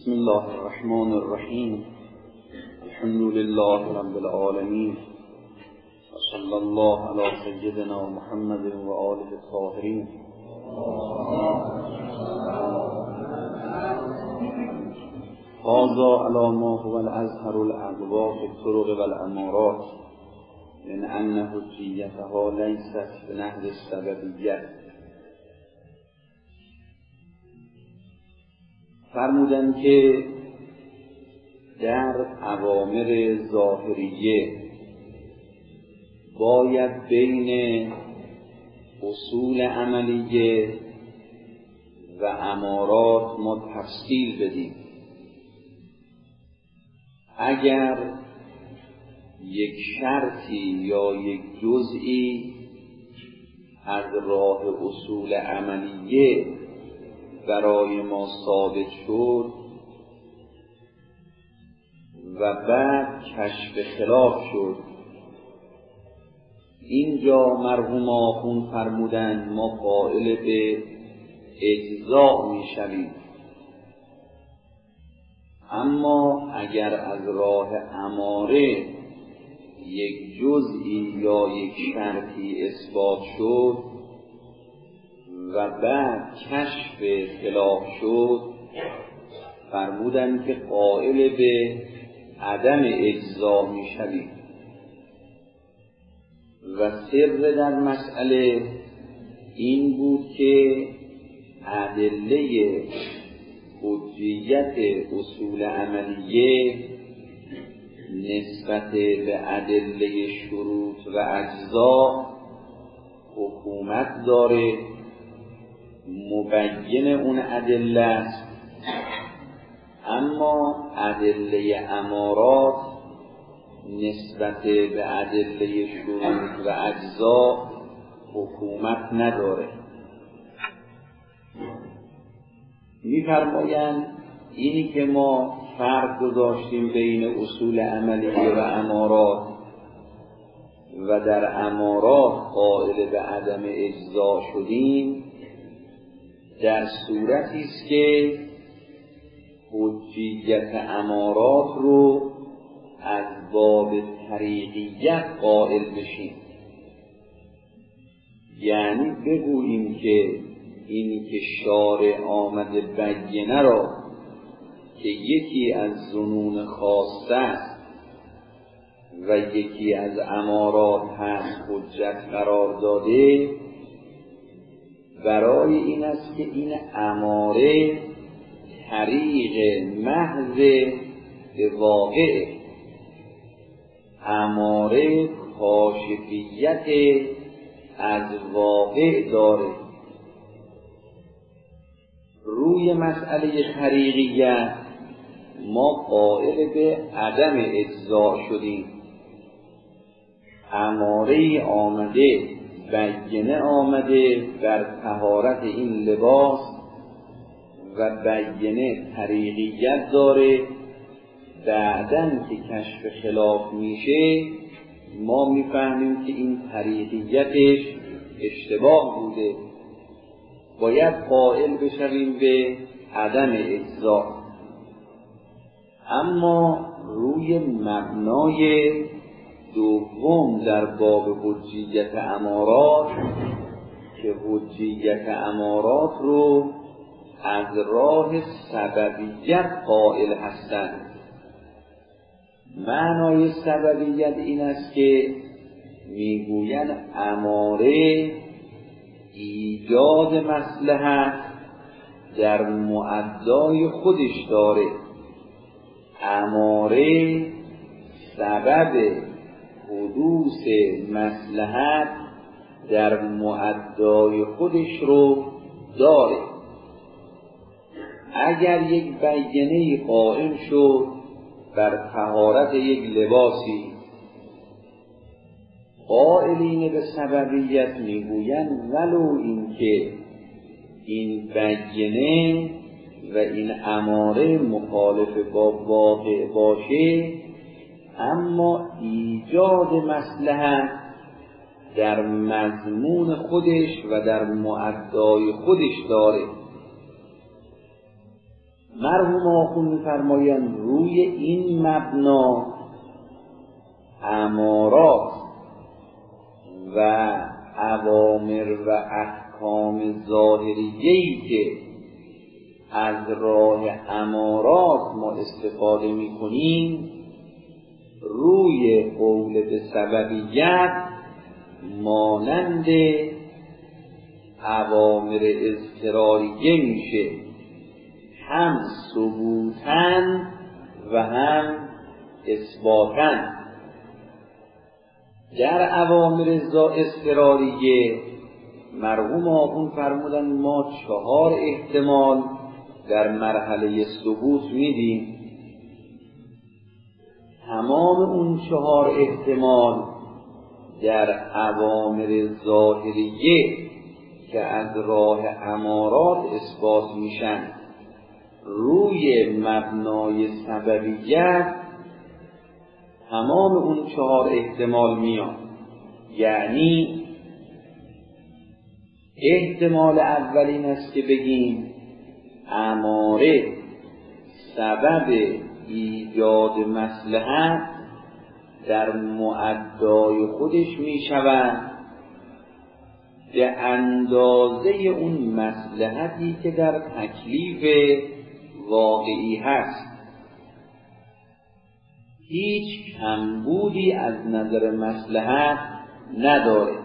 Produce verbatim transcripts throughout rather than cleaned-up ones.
بسم الله الرحمن الرحیم. الحمد لله رب العالمین و صلی الله علی سیدنا محمد و آله الطاهرین. هذا علی ما هو الازهر الاقوا فی الطرق و الامارات من ان حجیتها لیست بنحو السببیه. فرمودن که در اوامر ظاهریه باید بین اصول عملیه و امارات ما تفصیل بدیم. اگر یک شرطی یا یک جزئی از راه اصول عملیه برای ما ثابت شد و بعد کشف خلاف شد، اینجا مرحوم آخوند فرمودند ما قائل به اجزا می شویم. اما اگر از راه اماره یک جزئی یا یک شرطی اثبات شد و بعد کشف خلاف شد، فرمودن که قائل به عدم اجزا می شویم. و سر در مسئله این بود که ادله حجیت اصول عملیه نسبت به ادله شروط و اجزا حکومت داره، مبین اون ادله است، اما ادله امارات نسبت به ادله شروط و اجزا حکومت نداره. می‌فرمایند اینی که ما فرق گذاشتیم بین اصول عملیه و امارات و در امارات قائل به عدم اجزا شدیم، در صورتی است که حجیت امارات رو از باب طریقیت قائل بشیم. یعنی بگوییم که اینی که شارع آمده بینه را که یکی از ظنون خاصه است و یکی از امارات هست حجت قرار داده، برای این است که این اماره طریق محض به واقع، اماره کاشفیت از واقع داره. روی مسئله طریقیت ما قائل به عدم اجزا شدیم. اماره آمده بینه آمده بر طهارت این لباس و بینه طریقیت داره، بعدن که کشف خلاف میشه ما میفهمیم که این طریقیتش اشتباه بوده، باید قائل بشویم به عدم اجزا. اما روی مبنای دوم در باب حجیت امارات که حجیت امارات رو از راه سببیت قائل هستند. معنای سببیت این است که میگویند اماره ایجاد مصلحت در مؤدای خودش داره، اماره سبب حدوث مصلحت در مؤدای خودش رو داره. اگر یک بینه قائم شد بر طهارت یک لباسی، قائلین به سببیت میگویند ولو اینکه این بینه و این اماره مخالف با واقع باشه، اما ایجاد مصلحت در مضمون خودش و در مؤدای خودش داره. مرحوم آخوند می‌فرمایند روی این مبنا امارات و اوامر و احکام ظاهریه‌ای که از راه امارات ما استفاده می‌کنیم روی قول به سببیت مانند اوامر اضطراریه میشه، هم ثبوتاً و هم اثباتاً. در اوامر اضطراریه مرحوم آخوند فرمودن ما چهار احتمال در مرحله ثبوت میدیم. تمام اون چهار احتمال در اوامر ظاهریه که از راه امارات اثبات میشن روی مبنای سببیت تمام اون چهار احتمال میان. یعنی احتمال اولین است که بگیم اماره سبب ایجاد مصلحت در معدای خودش می شود به اندازه اون مصلحتی که در تکلیف واقعی هست، هیچ کمبودی از نظر مصلحت نداره.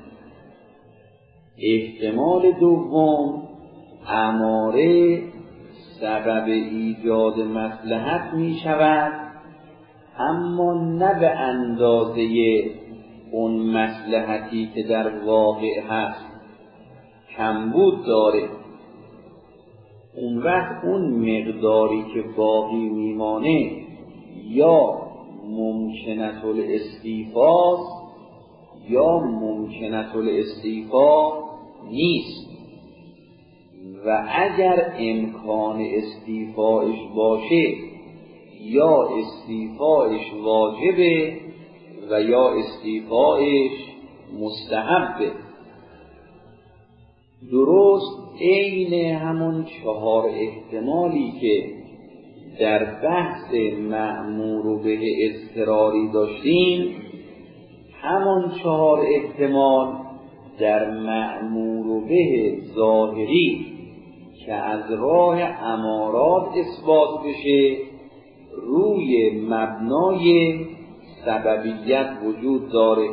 احتمال دوم اماره سبب ایجاد مصلحت می شود اما نه به اندازه اون مصلحتی که در واقع هست، کمبود داره. اون وقت اون مقداری که باقی میمانه یا ممکنت الاستیفاست یا ممکنت الاستیفا نیست، و اگر امکان استیفایش باشه یا استیفایش واجبه و یا استیفایش مستحبه. درست عین همون چهار احتمالی که در بحث مأمور به اضطراری داشتیم، همون چهار احتمال در مأمور به ظاهری که از راه امارات اثبات بشه روی مبنای سببیت وجود داره.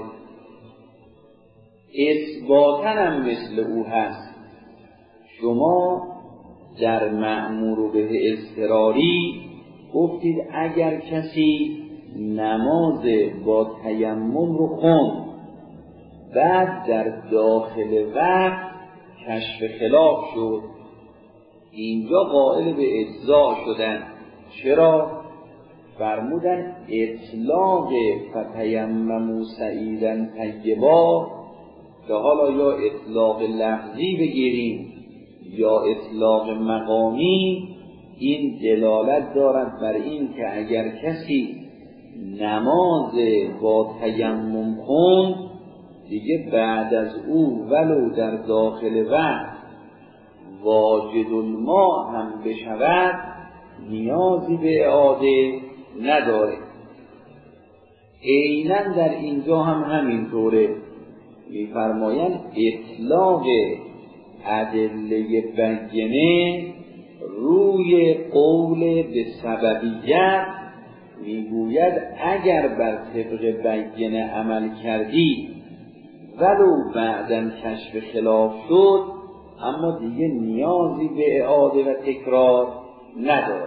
اثباتاً هم مثل او هست. شما در مأمور به اضطراری گفتید اگر کسی نماز با تیمم رو خوند بعد در داخل وقت کشف خلاف شد، اینجا قائل به اجزا شدن. چرا؟ فرمودن اطلاق فتیمموا صعیدا طیبا که حالا یا اطلاق لفظی بگیریم یا اطلاق مقامی، این دلالت دارد بر این که اگر کسی نماز با تیمم خوند دیگه بعد از او ولو در داخل وقت واجد الماء هم بشود نیازی به اعاده نداره. عیناً در اینجا هم همینطوره. می‌فرمایند اطلاق ادله بینه روی قول به سببیت میگوید اگر بر طبق بینه عمل کردی ولو بعداً کشف خلاف شد اما دیگه نیازی به اعاده و تکرار نداره.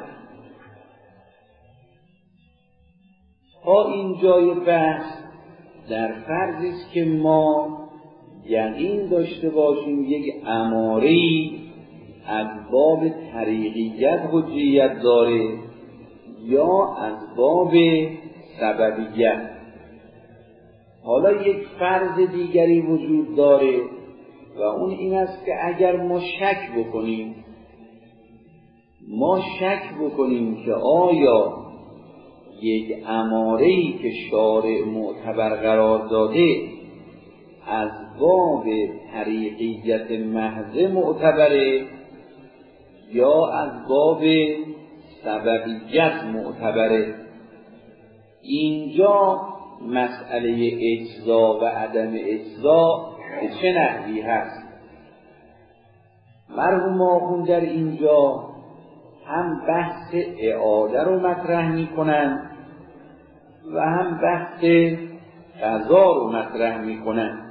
تا این جای بحث در فرضی است که ما یقین داشته باشیم یک اماره‌ای از باب طریقیت حجیت داره یا از باب سببیت. حالا یک فرض دیگری وجود داره و اون این است که اگر ما شک بکنیم ما شک بکنیم که آیا یک اماره‌ای که شارع معتبر قرار داده از باب طریقیت محض معتبره یا از باب سببیت معتبره. اینجا مسئله اجزا و عدم اجزا به چه نحوی هست؟ مرحوم آخوند در اینجا هم بحث اعاده رو مطرح می کنن و هم بحث قضا رو مطرح می کنن.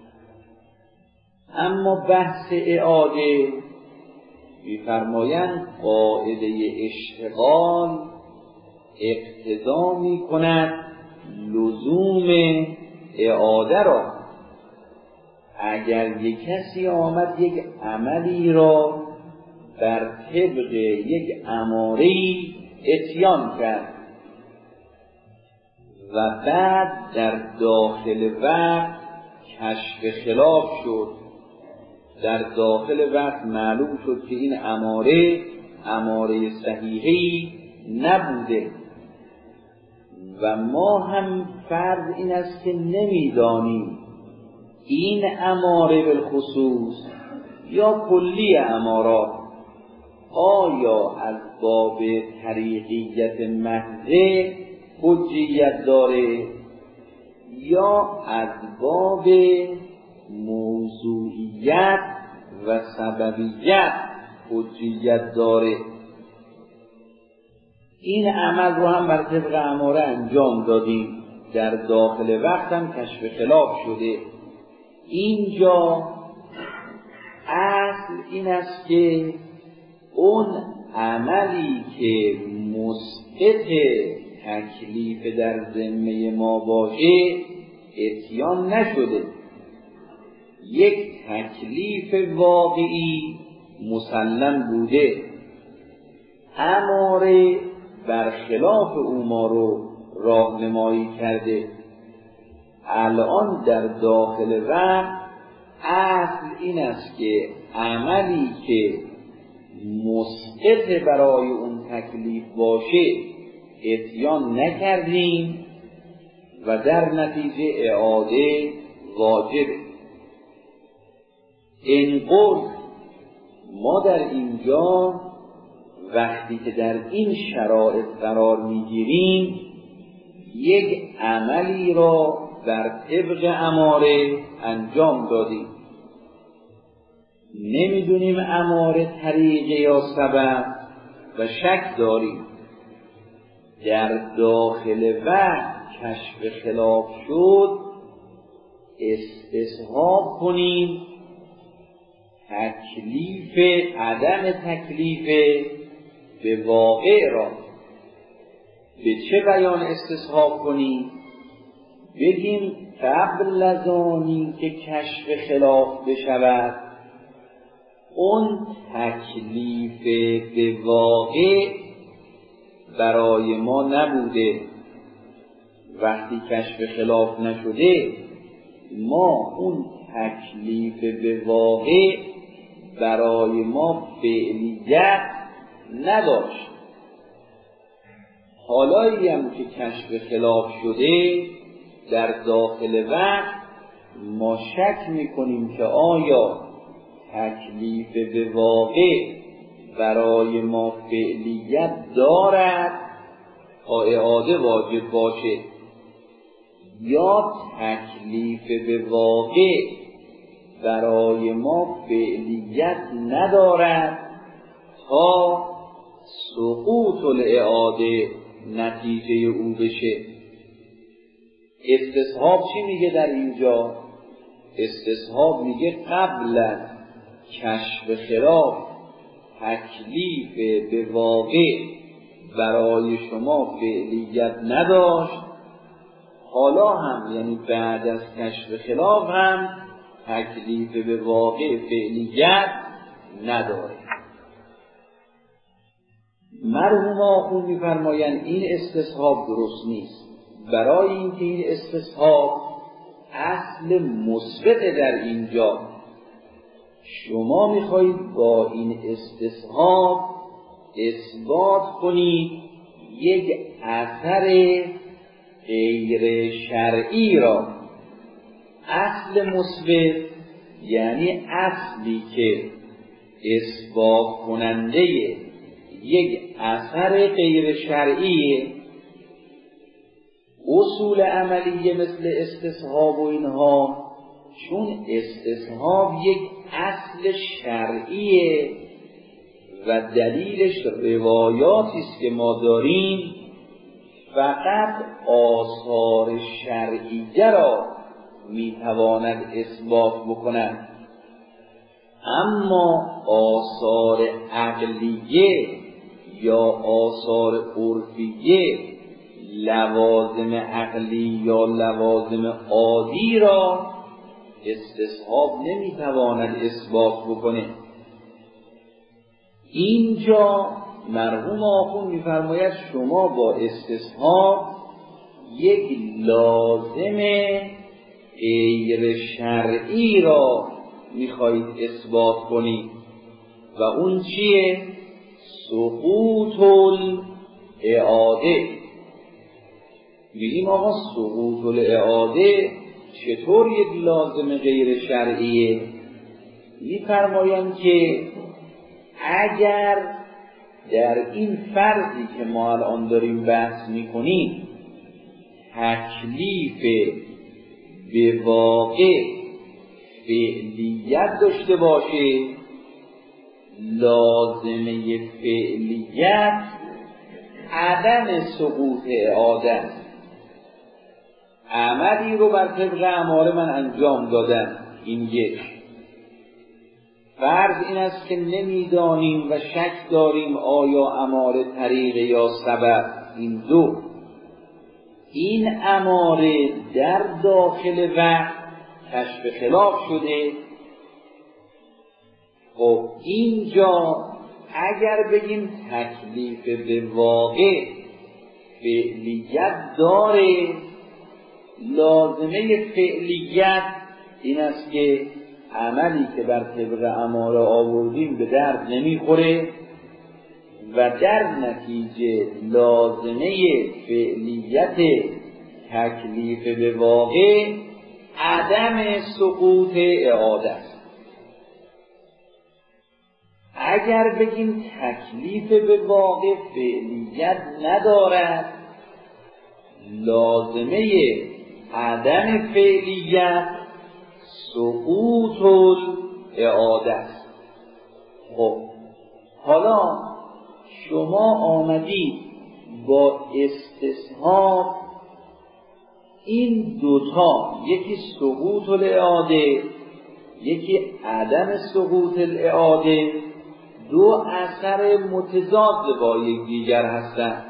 اما بحث اعاده می‌فرمایند قاعده اشتغال اقتضا می کند لزوم اعاده را. اگر یک کسی آمد یک عملی را بر طبق یک اماره‌ای اتیان کرد و بعد در داخل وقت کشف خلاف شد، در داخل وقت معلوم شد که این اماره اماره صحیحی نبوده و ما هم فرض این است که نمیدانیم این اماره بالخصوص یا کلی امارات آیا از باب طریقیت محضه حجیت داره یا از باب موضوعیت و سببیت حجیت داره. این عمل رو هم بر طبق اماره انجام دادیم، در داخل وقت هم کشف خلاف شده. اینجا اصل این است که اون عملی که مسقط تکلیف در ذمه ما باشه اتیان نشده، یک تکلیف واقعی مسلم بوده، اماره برخلاف او ما رو راهنمایی کرده. الان در داخل وقت اصل این است که عملی که مسقط برای اون تکلیف باشه اتیان نکردیم و در نتیجه اعاده واجبه. این قول ما در اینجا وقتی که در این شرایط قرار میگیریم یک عملی را بر طبق اماره انجام دادیم، نمیدونیم اماره طریقه یا سبب و شک داریم، در داخل وقت کشف خلاف شد، استصحاب کنیم تکلیف عدم تکلیف به واقع را. به چه بیان استصحاب کنیم؟ بگیم قبل از آنی که کشف خلاف بشود اون تکلیف به واقع برای ما نبوده. وقتی کشف خلاف نشده ما اون تکلیف به واقع برای ما فعلیت نداشت. حالایی هم که کشف خلاف شده در داخل وقت ما شک میکنیم که آیا تکلیف به واقع برای ما فعلیت دارد تا اعاده واجب باشه یا تکلیف به واقع برای ما فعلیت ندارد تا سقوط الاعاده نتیجه او بشه. استصحاب چی میگه در اینجا؟ استصحاب میگه قبل از کشف خلاف تکلیف به واقع برای شما فعلیت نداشت، حالا هم یعنی بعد از کشف خلاف هم تکلیف به واقع فعلیت نداره. مرحوم آخوند می‌فرمایند این استصحاب درست نیست. برای اینکه این استصحاب اصل مثبت در اینجا، شما میخواهید با این استصحاب اثبات کنید یک اثر غیر شرعی را. اصل مثبت یعنی اصلی که اثبات کننده یک اثر غیر شرعی، اصول عملیه مثل استصحاب و اینها، چون استصحاب یک اصل شرعیه و دلیلش روایاتی است که ما داریم، فقط آثار شرعیه را میتواند اثبات بکند، اما آثار عقلیه یا آثار عرفیه، لوازم عقلی یا لوازم عادی را استصحاب نمیتواند اثبات بکنه. اینجا مرحوم آخوند میفرماید شما با استصحاب یک لازم غیر شرعی را میخواهید اثبات کنید و اون چیه؟ سقوط الاعاده. میگیم آقا سقوط الاعاده چطور یک لازم غیر شرعیه؟ میفرمایند که اگر در این فرضی که ما الان داریم بحث میکنیم تکلیف به واقع فعلیت داشته باشه، لازمه فعلیت عدم سقوط اعاده است. عملی رو بر طبق اماره من انجام دادم، این یک. فرض این است که نمیدانیم و شک داریم آیا اماره طریق یا سبب، این دو. این اماره در داخل وقت کشف خلاف شده. خب اینجا اگر بگیم تکلیف به واقع فعلیت داره، لازمه فعلیت این است که عملی که بر طبق اماره آوردیم به درد نمیخوره و در نتیجه لازمه فعلیت تکلیف به واقع عدم سقوط اعاده است. اگر بگیم تکلیف به واقع فعلیت ندارد، لازمه عدم فعلیت سقوط الاعاده است. خب حالا شما آمدید با استصحاب این دوتا، یکی سقوط الاعاده یکی عدم سقوط الاعاده، دو اثر متضاد با یکدیگر هستند.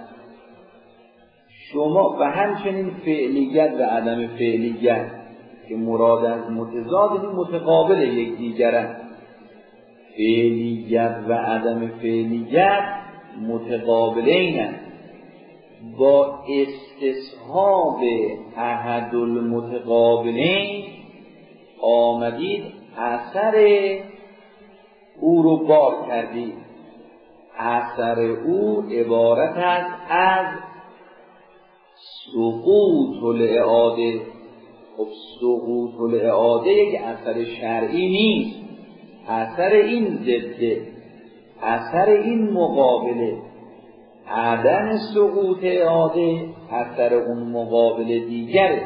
شما و همچنین فعلیت و عدم فعلیت که مراد از متضاد این متقابل یکدیگرند. فعلیت و عدم فعلیت متقابلینند. با استصحاب احد المتقابلین آمدید اثر او رو بار کردید. اثر او عبارت است از سقوط الاعاده. خب سقوط الاعاده یک اثر شرعی نیست، اثر این ضده، اثر این مقابله. عدم سقوط اعاده اثر اون مقابل دیگره.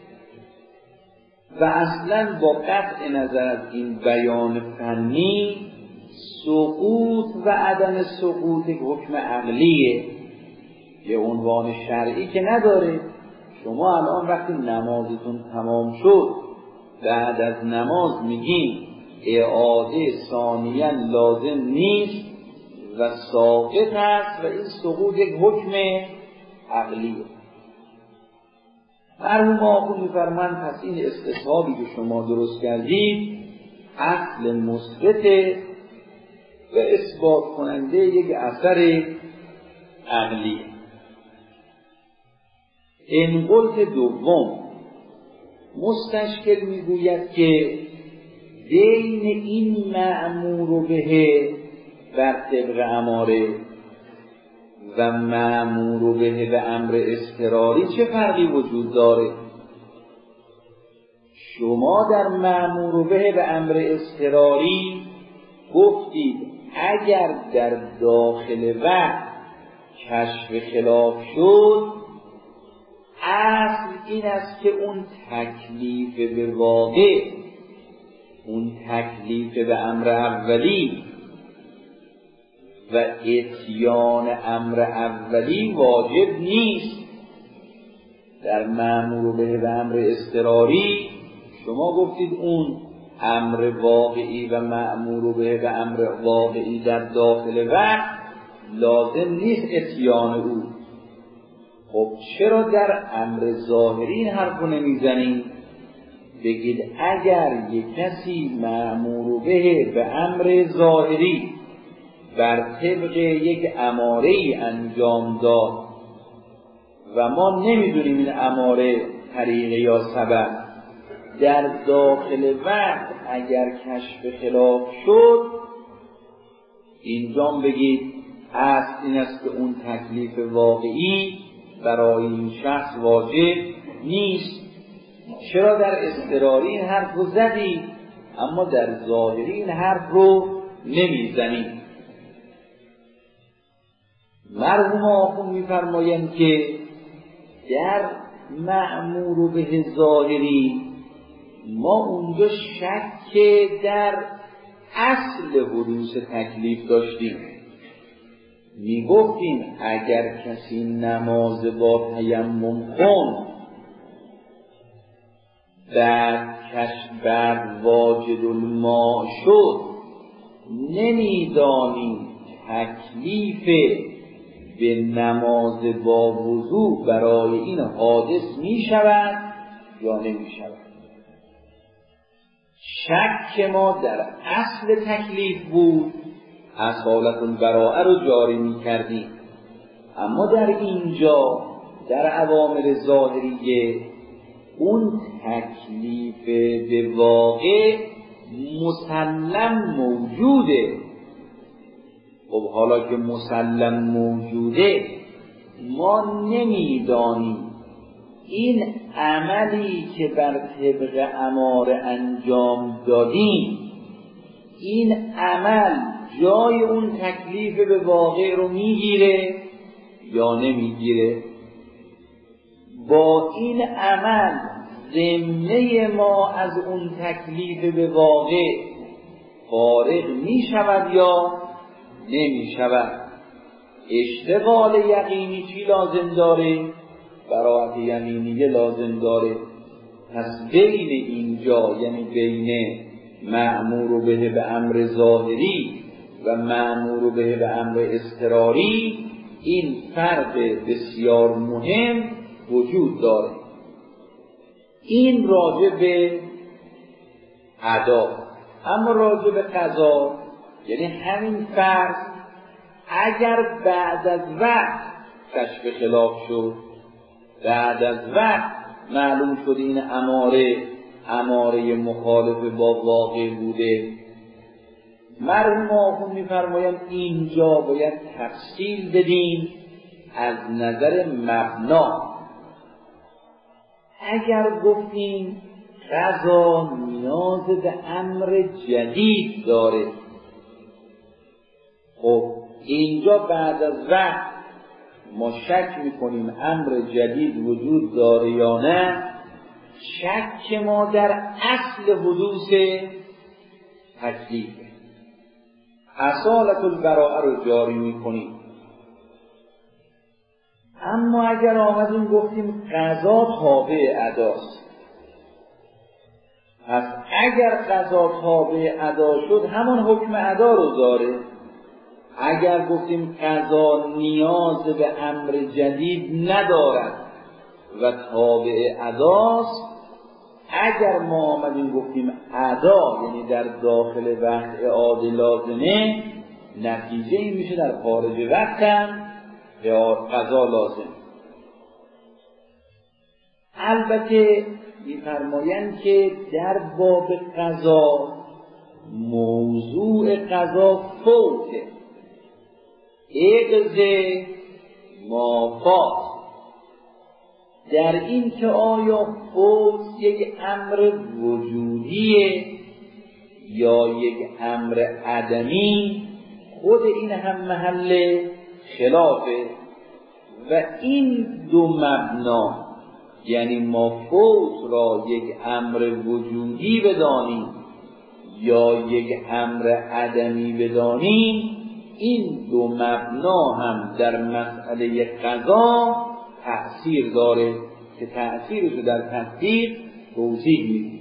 و اصلا با قطع نظر از این بیان فنی، سقوط و عدم سقوط یک حکم عقلیه، یه عنوان شرعی که نداره. شما الان وقتی نمازتون تمام شد، بعد از نماز میگین اعاده ثانیاً لازم نیست و ساقط است و این سقوط یک حکم عقلیه. مرحوم آخوند می‌فرمایند پس این استصحابی که شما درست کردید اصل مثبت و اثبات کننده یک اثر عقلیه. این قلت دوم مستشکل میگوید که بین این مأمور به بر طبق اماره و مأمور به به امر اضطراری چه فرقی وجود داره؟ شما در مأمور به به امر اضطراری گفتید اگر در داخل وقت کشف خلاف شد، اصل این است که اون تکلیف به واقع، اون تکلیف به امر اولی و اتیان امر اولی واجب نیست. در مأمور به و امر اضطراری شما گفتید اون امر واقعی و مأمور به و امر واقعی در داخل وقت لازم نیست اتیان او. خب چرا در امر ظاهری این حرف رو نمیزنید؟ بگید اگر یک کسی مأمور به به امر ظاهری بر طبق یک اماره‌ای انجام داد و ما نمیدونیم این اماره طریقه یا سبب، در داخل وقت اگر کشف خلاف شد، اینجا بگید اصل این است که اون تکلیف واقعی برای این شخص واجب نیست. چرا در اضطراری این حرف رو زدید اما در ظاهری این حرف رو نمیزنید؟ مرحوم آخوند میفرمایند که در مأمور به ظاهری ما اونجا شک در اصل حدوث تکلیف داشتیم. میگفتیم اگر کسی نماز با تیمم خوند بعد کشف بعد واجد الماء شد، نمیدانیم تکلیف به نماز با وضو برای این حادث می شود یا نمی شود. شک ما در اصل تکلیف بود، اصالت البراءه رو جاری می کردیم. اما در اینجا در اوامر ظاهریه اون تکلیف به واقع مسلم موجوده. خب حالا که مسلم موجوده، ما نمیدانیم این عملی که بر طبق اماره انجام دادیم، این عمل جای اون تکلیف به واقع رو میگیره یا نمیگیره. با این عمل ذمه ما از اون تکلیف به واقع فارغ می شود یا نمی شود. اشتغال یقینی چی لازم داره؟ براءت یمینیه لازم داره. پس بین اینجا، یعنی بین مأمور به به امر ظاهری و مأمور به به امر اضطراری این فرق بسیار مهم وجود داره. این راجع به ادا. اما راجع به قضا، یعنی همین فرض اگر بعد از وقت کشف خلاف شد، بعد از وقت معلوم شد این اماره اماره مخالف با واقع بوده، مرحوم آخوند می‌فرمایند اینجا باید تفصیل بدیم از نظر مبنا. اگر گفتیم قضا نیاز به امر جدید داره، خب اینجا بعد از وقت ما شک میکنیم امر جدید وجود داره یا نه. شک ما در اصل حدوث تکلیف، اصالت البراءه رو جاری میکنیم. اما اگر آمدیم گفتیم قضا تابع اداست، پس اگر قضا تابع ادا شد همان حکم ادا رو داره. اگر گفتیم قضا نیاز به امر جدید ندارد و تابع اداست، اگر ما آمدیم گفتیم ادا یعنی در داخل وقت اعاده لازمه، نتیجه این میشه در خارج وقت هم قضا لازم. البته می‌فرمایند که در باب قضا موضوع قضا فوته، اقض ما فات، در این که آیا فوت یک امر وجودیه یا یک امر عدمی، خود این هم محل خلافه. و این دو مبنا، یعنی ما فوت را یک امر وجودی بدانیم یا یک امر عدمی بدانیم، این دو مبنا هم در مسئله قضا تأثیر داره که تأثیرش در تطبیق توضیح میدیم.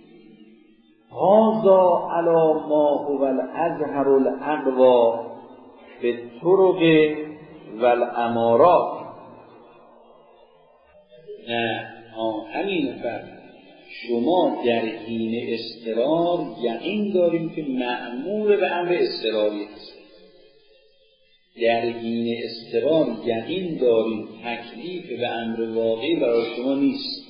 هذا علی ما هو الازهر الاقوی فی الطرق والامارات. نه همین فرق. شما در حین اضطرار یقین داریم که مأمور به امر اضطراری است. در حین اضطرار یقین داریم تکلیف به امر واقعی برای شما نیست.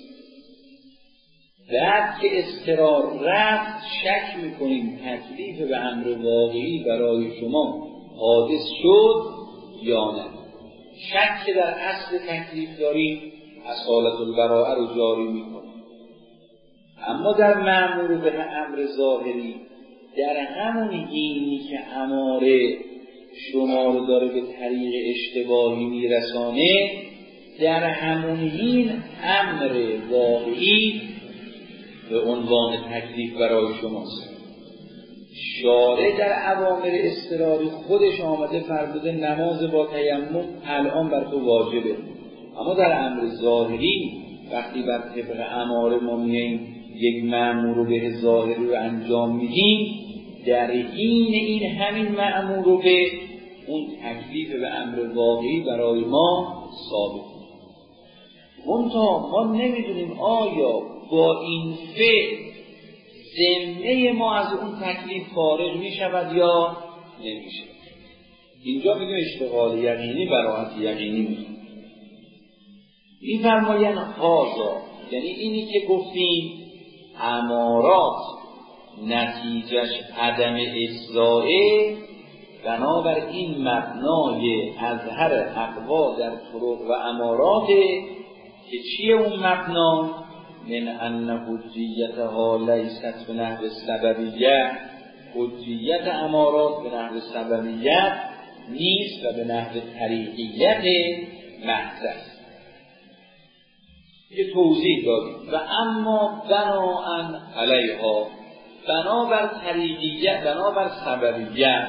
بعد که اضطرار رفت شک میکنیم تکلیف به امر واقعی برای شما حادث شد یا نه. شک که در اصل تکلیف داریم اصالت البراءه رو جاری میکنیم. اما در مأمور به امر ظاهری، در همون حینی که اماره شما رو داره به طریق اشتباهی میرسانه، در همون حین امر واقعی به عنوان تکلیف برای شماست. شارع در اوامر اضطراری خودش آمده فرموده نماز با تیمم الان بر تو واجبه، اما در امر ظاهری وقتی بر طبق اماره ما میاییم یک مأمور به ظاهری رو انجام میدیم، در حین این همین مأمور رو به اون تکلیف به امر واقعی برای ما ثابت. منتها ما نمیدونیم آیا با این فعل ذمه ما از اون تکلیف فارغ میشود یا نمیشه. اینجا میگیم اشتغال یقینی براحت یقینی میشه. میفرمایند هذا، یعنی اینی که گفتیم امارات نتیجهش عدم اجزائه، بنابر این مبنای اظهر اقوا در طرق و امارات که چیه اون مبنا؟ من ان حجیتها لیست به نحو سببیت، حجیت امارات به نحو سببیت نیست و به نحو طریقیت محض است. یه توضیح دادیم. و اما بناءً علیها، بنابر طریقیت، بنابر سببیت.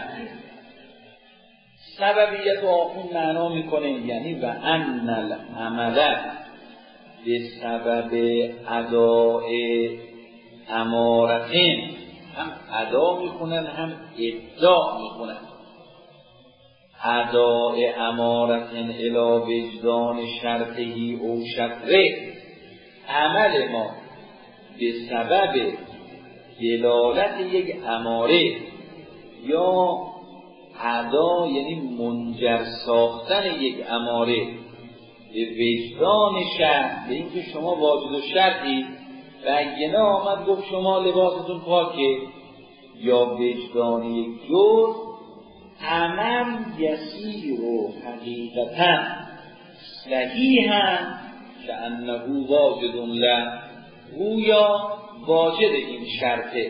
سببیت رو آخون معنا میکنه یعنی و ان العمل به سبب اداء امارتین، هم ادا میکنن هم ادعا میکنن. اداء امارتین الی وجدان شرطهی او شطره، عمل ما به سبب دلالت یک اماره یا ادا یعنی منجر ساختن یک اماره به وجدان شرط، به اینکه شما واجد و شرطی بینه آمد گفت شما لباستون پاکه، یا وجدان یک جز عمل یسیر و حقیقتا صحیحا که انه واجد له، گویا واجد این شرطه،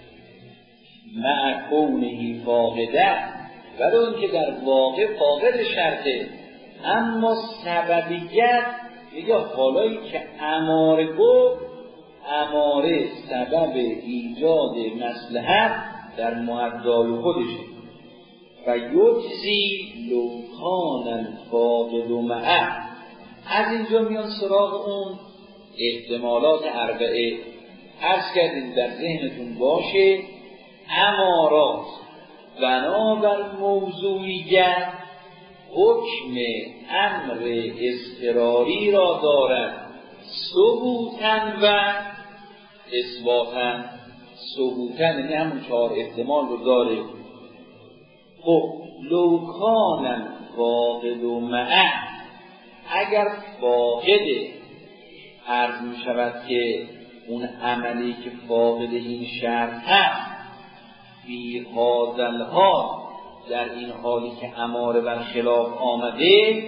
مع کونه فاقده، ولی اون که در واقع فاقد شرطه. اما سببیت میگه حالایی که اماره گفت، اماره سبب ایجاد مصلحت در معدال خودشه. و یجزی لو کان الفاقد معه. از اینجا میان سراغ اون احتمالات اربعه. عرض کردیم در ذهنتون باشه امارات بنابر موضوعیت حکم امر اضطراری را دارد ثبوتاً و اثباتاً. ثبوتاً یعنی همون چهار احتمال رو داره. خب لو کان فاقد و معه، اگر فاقد عرض می شود که اون عملی که فاقد این شرط هست فی هذا الحال، در این حالی که اماره بر خلاف آمده،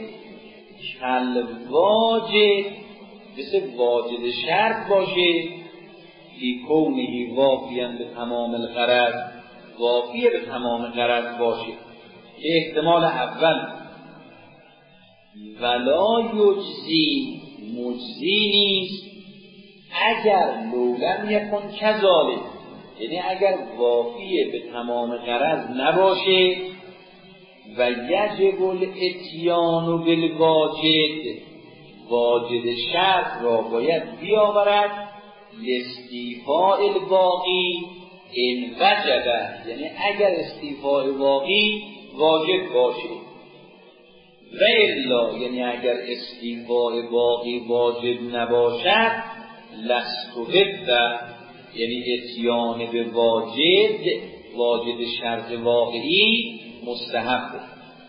کل واجد مثل واجد شرط باشه، فی کونه وافیا به تمام الغرض، وافی به تمام غرض باشه که احتمال اول. ولا یجزی، مجزی نیست اگر لولم یکن کذالک، یعنی اگر وافی به تمام غرض نباشه و یجب الاتیان بالواجد، واجد شرط را باید بیاورد، لاستیفاء الباقی ان وجب، یعنی اگر استیفاء باقی واجب باشه، و الا یعنی اگر استیفاء باقی واجب نباشد، لاستحب، یعنی اتیان به واجد، واجد شرط واقعی مستحب.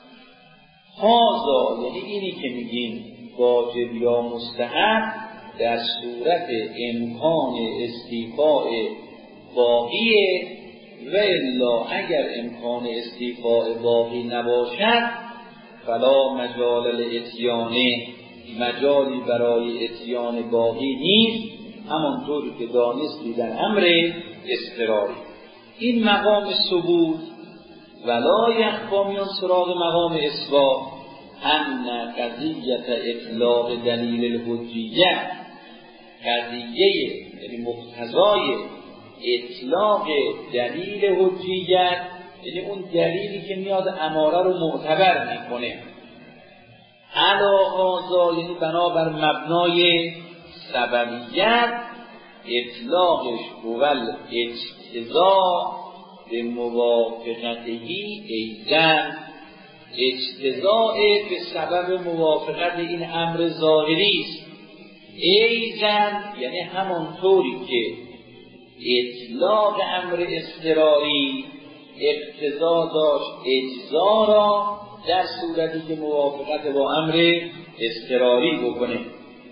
هذا یعنی اینی که میگیم واجب یا مستحب در صورت امکان استیفاء باقیه، و الا اگر امکان استیفاء باقی نباشد فلا مجال الاتیان، مجالی برای اتیان باقی نیست، همانطور که دانستی در امر اضطراری. این مقام ثبوت. ولا یخفی میان سراغ مقام اثبات ان قضیت اطلاق دلیل الحجیه، قضیه یعنی مقتضای اطلاق دلیل حجیت، یعنی اون دلیلی که میاد اماره رو معتبر میکنه، علی هذا یعنی بنابر مبنای سببیت، اطلاقش اول اجتزا به موافقتهی ایزن، اجتزاء به سبب موافقت این امر ظاهری است، ایزن یعنی همانطوری که اطلاق امر اضطراری اقتضا داشت اجزا را در صورتی که موافقت با امر اضطراری بکنه.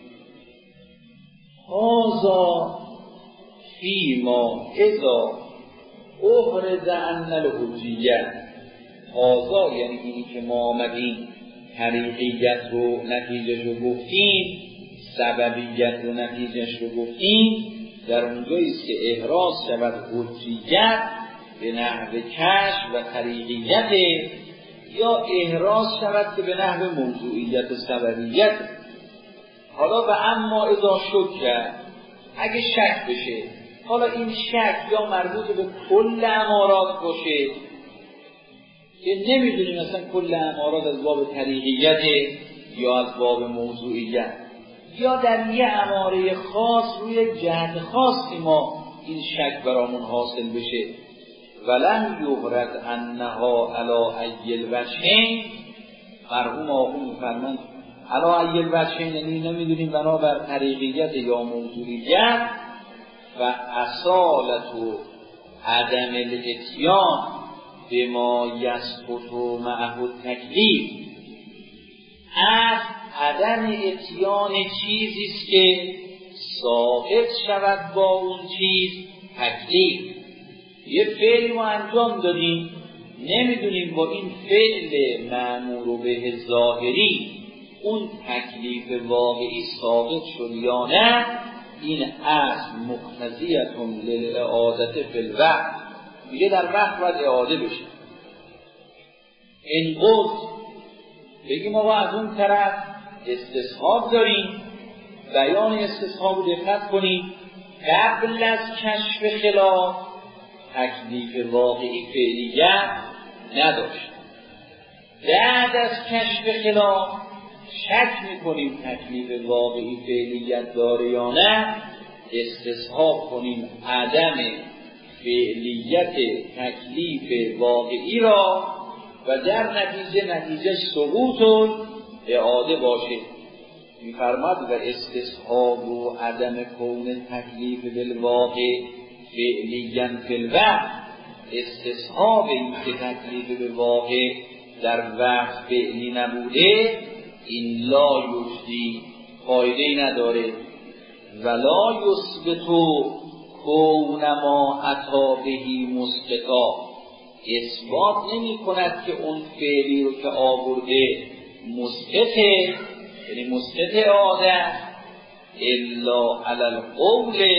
هذا فیما اذا احرز عن الحجیه، هذا یعنی اینی که ما آمدیم طریقیت رو نتیجهش رو گفتیم، سببیت رو نتیجهش رو گفتیم، در اونجاییست که احراز شود حجیت به نحو کشف و طریقیت، یا احراز شود که به نحو موضوعیت و سببیت. حالا و اما اذا شک کرد، اگه شک بشه، حالا این شک یا مربوط به کل امارات باشه که نمیدونیم اصلا کل امارات از باب طریقیت یا از باب موضوعیت، یا در یه اماره خاص روی جهت خاصی ما این شک برامون حاصل بشه، ولن یغرد انها علی ای الوجهین، مرحوم آقا میفرمایند علی ای الوجهین یعنی نمیدونیم بنابر طریقیت یا موضوعیت، و اصالت و عدم الاتیان به ما یسقط معه التکلیف، از عدم اتیان چیزیست که ثابت شود با اون چیز تکلیف. یه فعلی رو انجام دادیم، نمیدونیم با این فعل مأمور به ظاهری اون تکلیف واقعی ثابت شد یا نه، این اصل مقتضیتون للاعادت فی الوقت، میگه در وقت باید اعاده بشه. این قلت بگیم ما از اون طرف استصحاب داریم، بیان استصحاب رو دقت کنیم، قبل از کشف خلاف تکلیف واقعی فعلیت نداشت، بعد از کشف خلاف شک میکنیم تکلیف واقعی فعلیت داره یا نه، استصحاب کنیم عدم فعلیت تکلیف واقعی را و در نتیجه نتیجه سقوط و اعاده باشه. میفرماد و استصحاب و عدم کون تکلیف بالواقع فعلیاً فی الوقت، استصحاب این که تکلیف به واقع در وقت فعلی نبوده، این لا یجدی فایده‌ای نداره، ولا یثبتو کون ما اتی بهی مسقطا، اثبات نمی کند که اون فعلی رو که آورده مسقطه، یعنی مسقط اعاده، الا علی القول،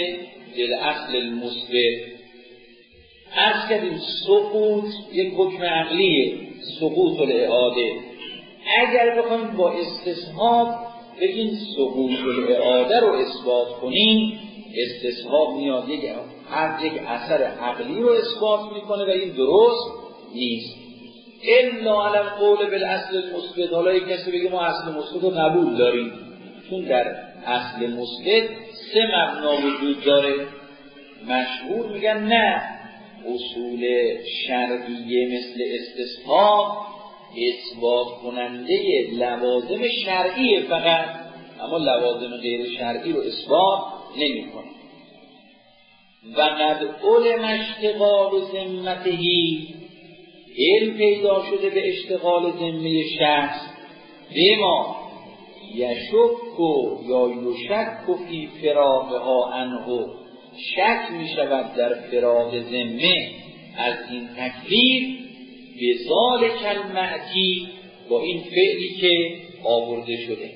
بالاصل المثبت. از کردیم سقوط یک حکم عقلیه، سقوط الاعاده. اگر بخوایم با استصحاب بگیم سقوط الاعاده رو اثبات کنیم، استصحاب میاد یک یک اثر عقلی رو اثبات میکنه و این درست نیست. الا علی القول بالاصل المثبت. حالا یک کسی بگه ما اصل مثبت رو قبول داریم، چون در اصل مثبت سه مبنا وجود داره. مشهور میگن نه، اصول شرعیه مثل استصحاب اثبات کننده لوازم شرعیه فقط، اما لوازم غیر شرعی رو اثبات نمی کنه. و قد علم اشتغال ذمتهی، علم پیدا شده به اشتغال ذمه شخص، به ما یشک و یا یشک فی فراغها عنه، شک می شود در فراغ ذمه از این تکلیف، به ذالک المعتی، با این فعلی که آورده شده.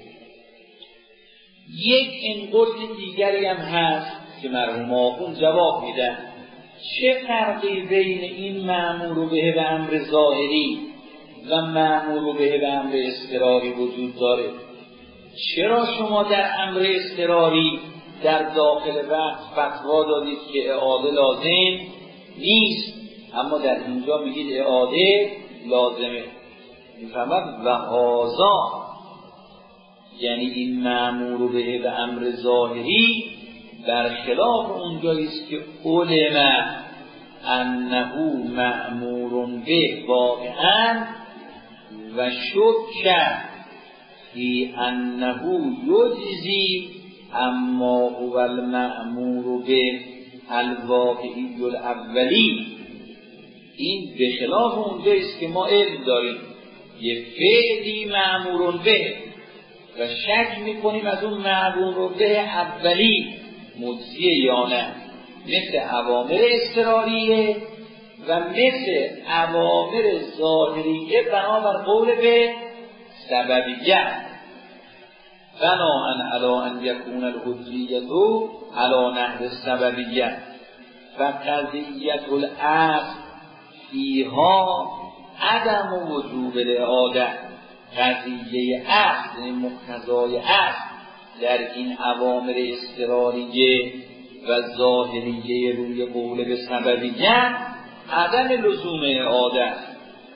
یک انقل دیگری هم هست که مرحوم آخوند جواب میدن. چه فرقی بین این مأمور به و امر ظاهری و مأمور به و امر اضطراری وجود داره؟ چرا شما در امر اضطراری در داخل وقت فتوا دادید که اعاده لازم نیست، اما در اینجا میگید اعاده لازمه؟ میفهمد و هذا، یعنی این مأمور به و امر ظاهری برخلاف اونجاییست که علم انه مأمور به واقعا و شک فی انه یجزی اما هو المأمور به الواقعی الاولی. این به خلاف اونجاییست که ما علم داریم یه فعلی مأمور به و شک میکنیم از اون مأمور به اولی مجزیه یا نه، مثل اوامر اضطراریه و مثل اوامر ظاهریه بنابر قول به سببیت، بناءً علی ان یکون الحجیت علی نحو السببیت و قضیت الاصل فیها عدم وجوب الاعاده. قضیه اصل، مقتضای اصل در این اوامر اضطراریه و ظاهریه روی قول به سببیت عدم لزوم اعاده است.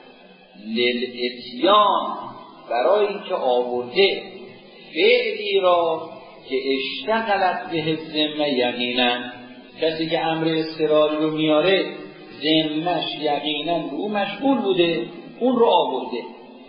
للاتیان، برای اینکه آورده فعلی را که اشتغلت به ذمه، یقینا کسی که امر اضطراری رو میاره ذمه‌اش یقینا به او مشغول بوده، اون رو آورده.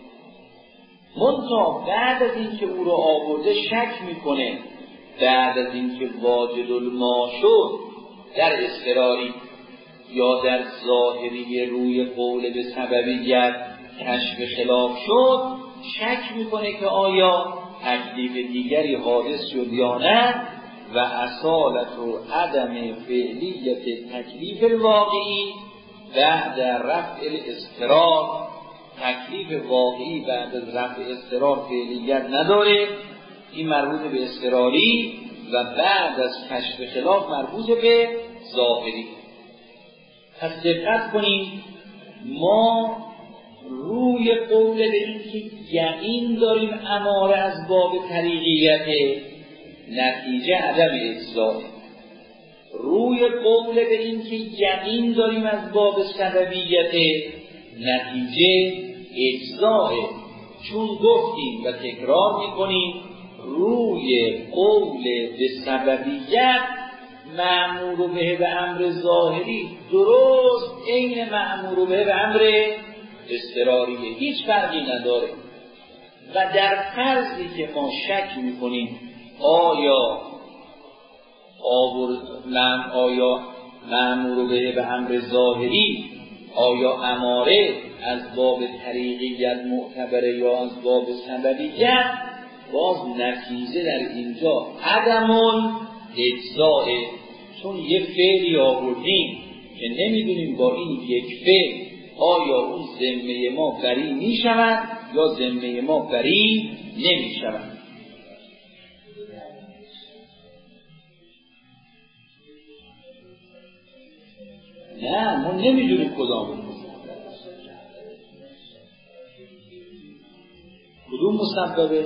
منتها بعد از اینکه او رو آورده شک میکنه، بعد از اینکه واجد الما شد در اضطراری یا در ظاهری روی قول به سببیت کشف خلاف شد، شک میکنه که آیا تکلیف دیگری حادث شد یا نه، و اصالت و عدم فعلیت تکلیف الواقعی بعد رفع الاضطرار. تکلیف واقعی بعد از رفع اضطرار فعلیت نداره، این مربوط به اضطراری، و بعد از کشف خلاف مربوط به ظاهری. پس دقت کنیم، ما روی قول به این که یقین داریم اماره از باب طریقیت، نتیجه عدم اجزا. روی قول به این که یقین داریم از باب سببیت، نتیجه اجزاه. چون گفتیم و تکرار میکنیم روی قول به سببیت مأمور به به امر ظاهری درست عین مأمور به به امر اضطراریه، هیچ فرقی نداره. و در فرضی که ما شک میکنیم آیا آورد آیا مأمور به به امر ظاهری، آیا اماره از باب طریقیت معتبره یا از باب سببیت، باز نتیجه در اینجا عدم اجزاء. چون یه فعلی آوردیم که نمیدونیم با این یک فعل آیا اون ذمه ما بری می شود یا ذمه ما بری نمی شود. نه ما نمیدونیم کدام کدوم مسببه.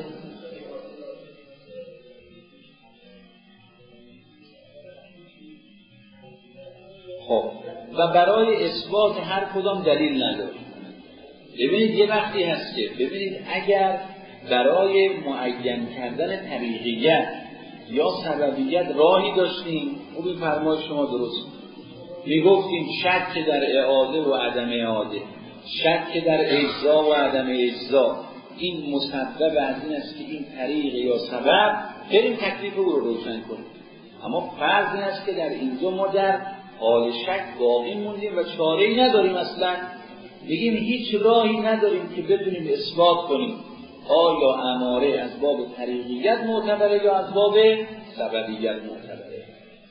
خب و برای اثبات هر کدام دلیل نداریم. ببینید یه وقتی هست که ببینید اگر برای معین کردن طریقیت یا سببیت راهی داشتیم، اون فرمای شما درست میگفتیم شک در اعاده و عدم اعاده، شک در اجزا و عدم اجزا، این مسبب از این است که این طریق یا سبب بریم تکلیف او رو روشن کنیم. اما فرض این است که در اینجا ما در حال شک باقی موندیم و چاره‌ای نداریم، اصلا بگیم هیچ راهی نداریم که بتونیم اثبات کنیم آیا اماره از باب طریقیت معتبره یا از باب سببیت معتبره.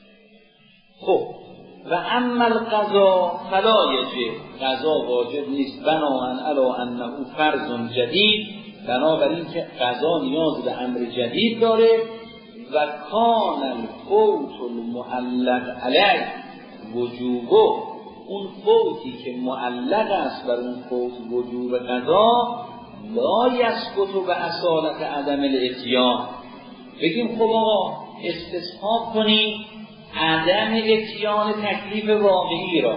خب و اما القضا فلا یجب، قضا واجب نیست بناهن علی انه فرض جدید، بنابراین که قضا نیاز به امر جدید داره. و کان الفوت المعلق علیه وجوبه، اون فوتی که معلق است بر اون فوت وجوب قضا لا یثبت به اصالت عدم الاتیان. بگیم خب آقا استصحاب کنیم عدم اتیان تکلیف واقعی را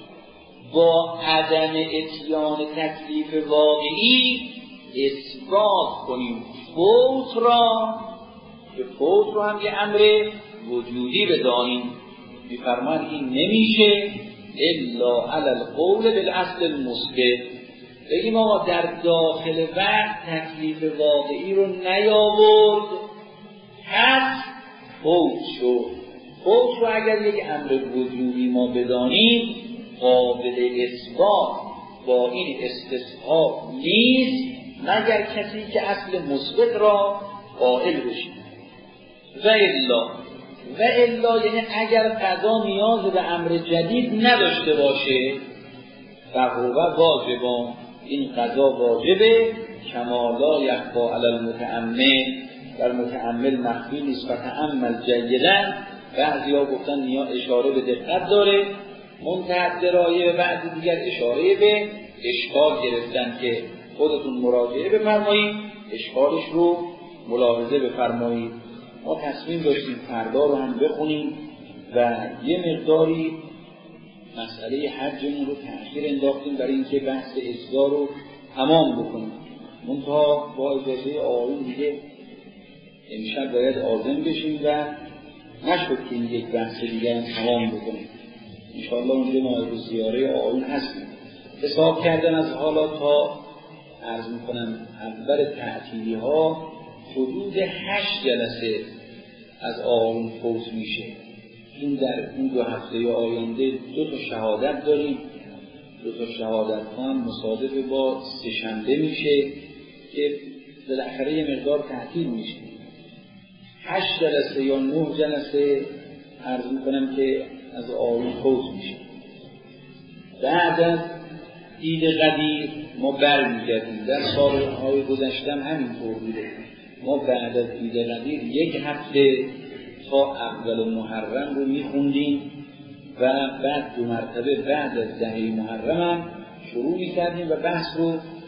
با عدم اتیان تکلیف واقعی اثبات کنیم فوت را، که فوت رو هم یه امر وجودی بدانیم. میفرمان این نمیشه الا علی القول بالاصل المثبت. بگیم آقا در داخل وقت تکلیف واقعی رو نیاورد پس فوت شد. فوت رو اگر یک امر وجودی ما بدانیم قابل اثبات با این استصحاب نیست مگر کسی که اصل مثبت را قائل بشید. و الا و الا یعنی اگر قضا نیاز به امر جدید نداشته باشه فهو واجبان، این قضا واجبه کما لا یخفا علی المتأمل، در متأمل مخفی نیست. و تأمل جیداً، بعضیا گفتن نیا اشاره به دقت داره، منتهی درایه، بعضی دیگر اشاره به اشکال گرفتن که خودتون مراجعه بفرمایید اشکالش رو ملاحظه بفرمایید. ما تصمیم داشتیم فردا رو هم بخونیم و یه مقداری مسئله حجمون رو تأخیر انداختیم برای اینکه بحث اجزا رو تمام بکنیم. منتها با اجازه آقایون دیگه امشب باید عازم بشیم و نشد که این یک بحث دیگه هم تمام بکنیم. انشاءالله اونجا نایب زیاره آقایون هستیم. حساب کردن از حالا تا عرض میکنم اول تعطیلی ها حدود هشت جلسه از آقایون فوت میشه. این در این دو هفته آینده دو تا شهادت داریم، دو تا شهادت هم مصادف با سه شنبه میشه که بالاخره یه مقدار تعطیل میشه. هشت جلسه یا نه جلسه عرض میکنم که از آقایون فوت میشه. بعد از عید قدیر ما برمیگردیم. در سالهای گذشتم همینطور بوده. ما بعد از عید قدیر یک هفته تا اول محرم رو میخوندیم و بعد دو مرتبه بعد از دهه محرم هم شروع میکردیم و بحث رو